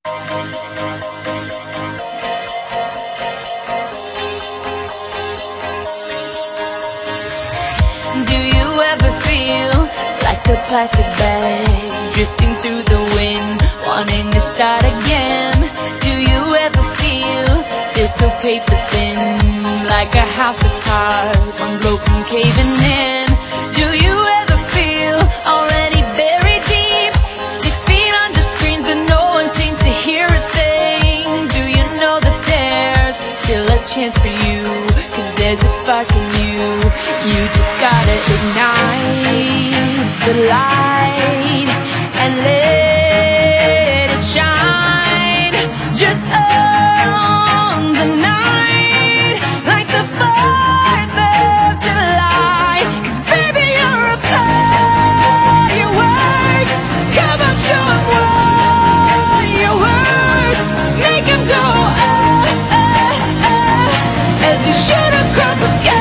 Do you ever feel like a plastic bag drifting through the wind, wanting to start again? Do you ever feel so paper thin, like a house of cards, one blow from caving in? Do you ever feel already buried deep, 6 feet under screens, but no one seems to hear a thing? Do you know that there's still a chance for you, 'cause there's a spark in you? You just gotta ignite the light and let it shine. Just own the night like the 4th of July. 'Cause baby, you're a firework. Come on, show 'em what you're worth. Make 'em go as you shoot across the sky.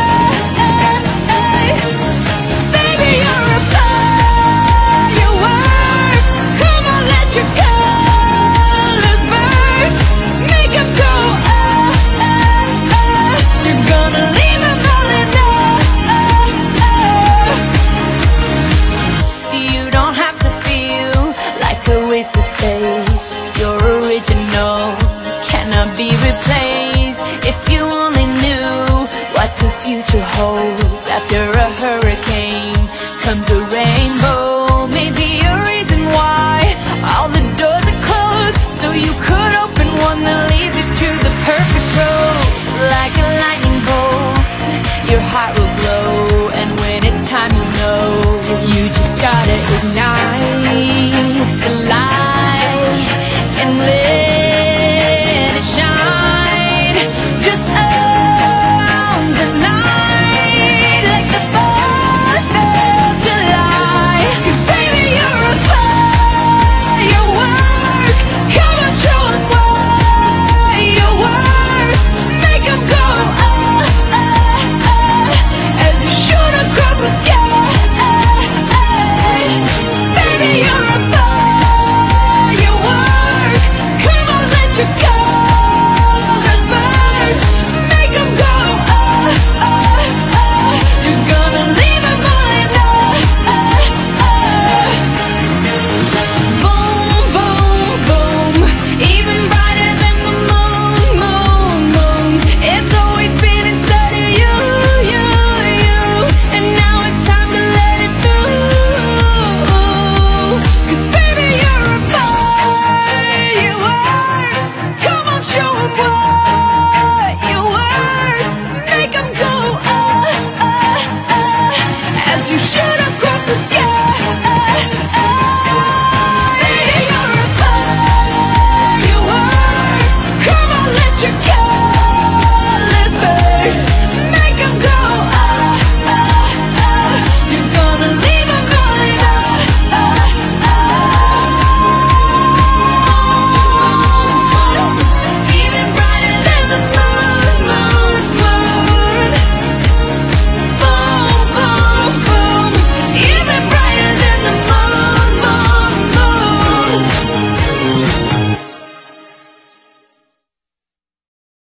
Space.